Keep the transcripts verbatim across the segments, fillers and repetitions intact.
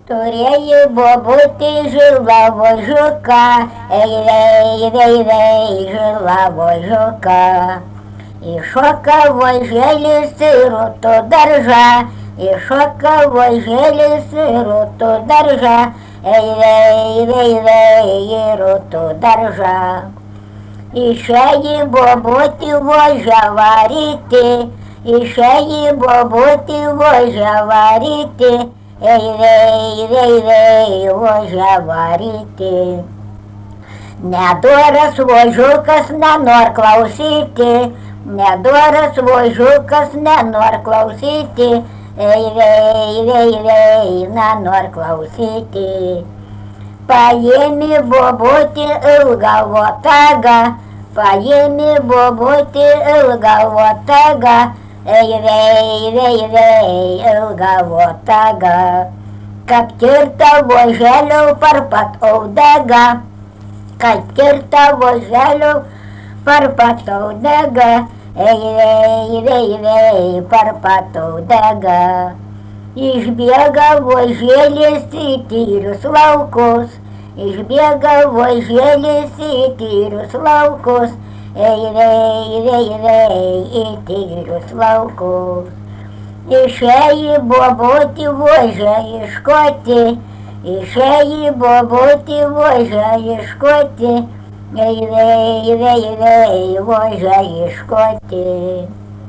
Турей бобуты жила вожука, эй, вей, вей, вей, жила вожука. И шоковой жели сыру то держа, и шоковой жели сыру то держа, эй, вей, вей, вей, руту держа. І ще їй бобуті вожа варити, і ще їй бобуті вожа варити, ей, вей, вей, вей, вожа варити. Не дорос вожукас на норклаусити, не дорос вожукас на норклаусити, ей, вей, вей, вей, на норклаусити. Паємі бобуті илга вотага, паємі бобуті илга вотага, ей, вей, вей, вей, илга вотага. Каптирта вожелю парпат овдага, каптирта вожелю парпат овдага, ей, вей, вей, вей, парпат овдага. Иж бега вожели ситирус лаукус, иж бега вожели ситирус лаукус, ей, вей, вей, вей, и тирус лаукус. И шеи бобуті вожа і шкоті, і шеи бобуті вожа і шкоті, ей, вей, вей, вей, вожа і шкоті.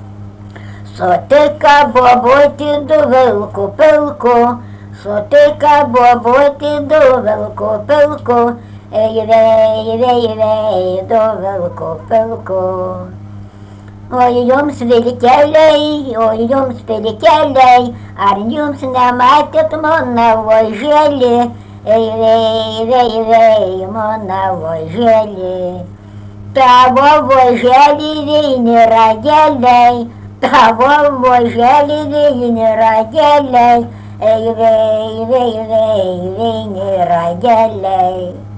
Сотика бобуті до вилку пилку, сотика бобуті до вилку пилку, ей, вей, вей, вей, до вилку пилку. Ой, юмс великелей, ой, юмс великелей, ар юмс не матет мона вожели, ей, вей, вей, вей, мона вожели. Того вожели війни раділей, того вожели війни раділей, ей, вей, вей, вей, війни раділей.